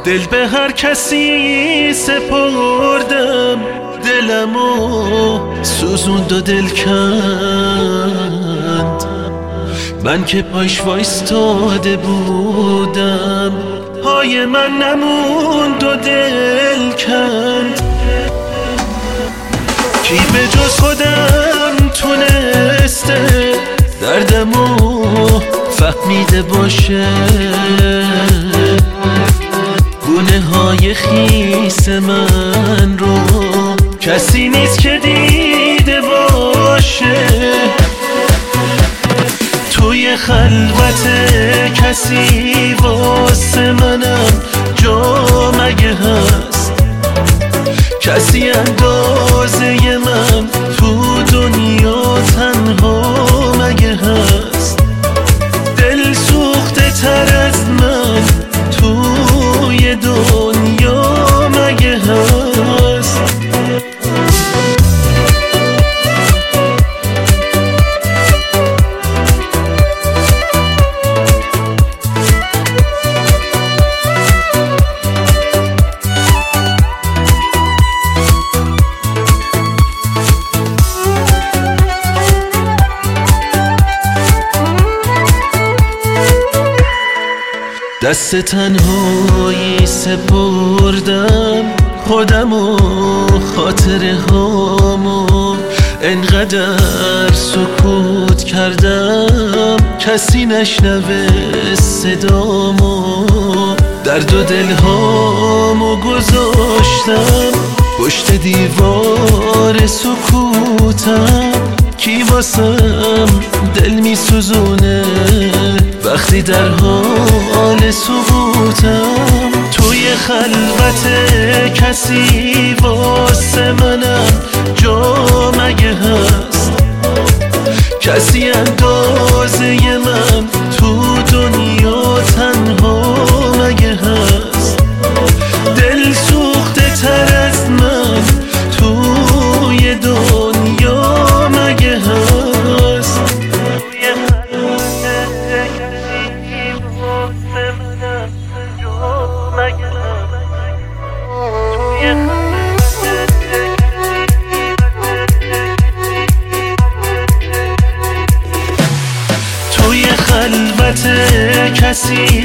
دل به هر کسی سپردم، دلمو سوزوند و دل کند. من که پاش وایستاده بودم، پای من نموند و دل کند. کی به جز خودم تونسته دردمو فهمیده باشه؟ گونه های خیس من رو کسی نیست که دیده باشه. توی خلوت کسی واسه منم جا مگه هست؟ کسی اندازه من تو دنیا تنها مگه هست؟ دل سوخته تر از من توی دنیا مگه هست؟ دست تنهایی سپردم خودم و خاطره هامو، انقدر سکوت کردم کسی نشنوه صدامو. درد و دلهامو گذاشتم پشت دیوار سکوتم. کی واسم دل می سوزونه وقتی در حال سقوطم؟ توی خلوت کسی واسه منم جا مگه هست؟ کسی اندازه من تو دنیا تنها مگه هست؟ دل سوخته تر از من توی دنیا مگه هست؟ توی خلوت کسی